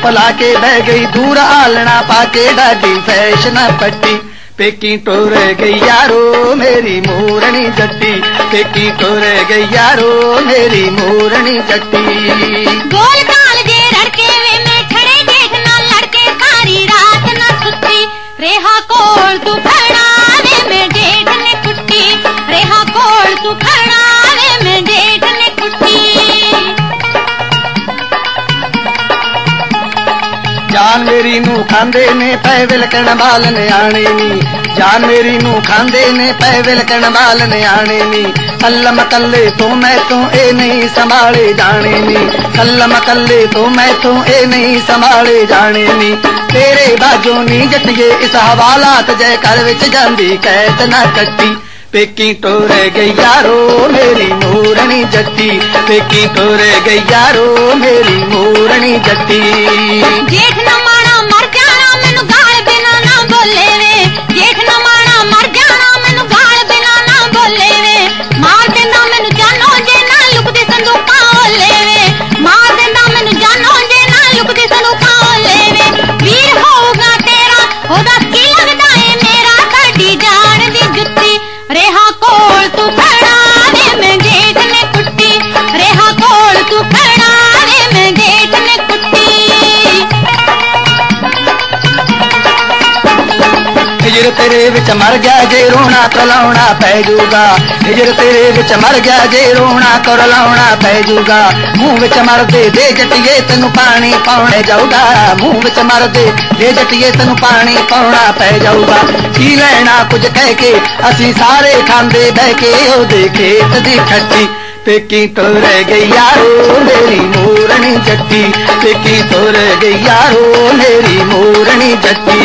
पला के बह गई दूर आलना पाके डाडी फैशन पट्टी पेकी टोर गई यारो मेरी मोरनी जट्टी पेकी टोर गई यारो मेरी मोरनी जट्टी गोल काल जे रड़के वे में खड़े जेठ ना लड़के सारी रात ना सुती रेहा कोल तू खड़ा वे में जेठ ने कुट्टी रेहा कोल तू खड़ा वे में जेठ ने कुट्टी जान मेरी नू खांदे ने पै विलकण बाल ने आने नी जान मेरी नू खांदे ने पै विलकण बाल ने आने नी कल्लम कल्ले तो मैं तो ए नहीं संभाले जाने नी कल्लम कल्ले तो मैं तो ए नहीं संभाले जाने नी तेरे बाजो नी जटिए इस हवालात जय कर विच जांदी कैद ना कट्टी पेकी टोर गई यारो मेरी मोरनी जट्टी पेकी टोर गई यारो मेरी मोरनी जट्टी जेठ ना माना मर जाना मैनू गाल बिना ना बोले वे जेठ ना माना मर जाना मैनू गाल बिना ना बोले वे मार देंदा मैनू जानो जे ना लुकदे संदूकां ओले वे मार देंदा मैनू जानो जे ना लुकदे संदूकां ओले वे वीर होगा तेरा ओदा की लगदा है मेरा साडी जान दी जुत्ती रेहा कोल तू खड़ा वे मैं जेठ ने कुट्टी रेहा कोल तू खड़ा वे मैं जेठ ने कुट्टी हिजर तेरे विच मर गया जे रोना करलाउना पै जूगा हिजर तेरे विच मर गया जे रोना करलाउना पै जूगा मुंह विच मर दे जटिए तेनू पानी पाउणे जाऊगा मुंह विच मर दे जटिए तेनू पानी पाउणा पै जाऊगा की लेना कुछ कह के असी सारे खांदे बह के ओदे खेत दी खट्टी पेकी टोर गई यारो मेरी मोरनी जट्टी पेकी टोर गई यारो मेरी मोरनी जट्टी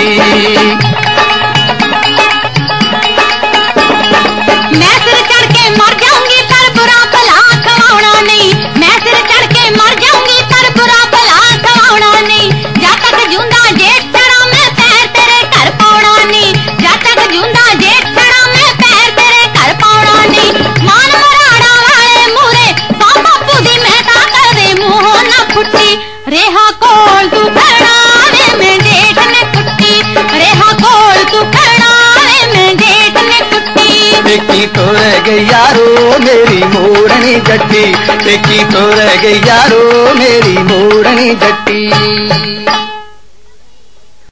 मैं सिर चढ़ के मर जाऊंगी पर बुरा भला खवाउणा नहीं मैं सिर चढ़ के मर जाऊंगी पर बुरा भला खवाउणा नहीं जद तक जूंदा जेठ छड़ा मैं पैर तेरे घर पाउणा नहीं जद तक जूंदा जेठ छड़ा मैं पैर तेरे घर पाउणा नहीं मान मराड़ा वाले मूरे सौ बापू दी मैं ता करे मुंह ना फुट्टी रेहा कोल तू खड़ा वे मैं जेठ ने कुट्टी रेहा कोल तू खड़ा वे मैं जेठ ने कुट्टी पेकी टोर गई यारो मेरी मोरनी जट्टी पेकी टोर गई यारो मेरी मोरनी जट्टी।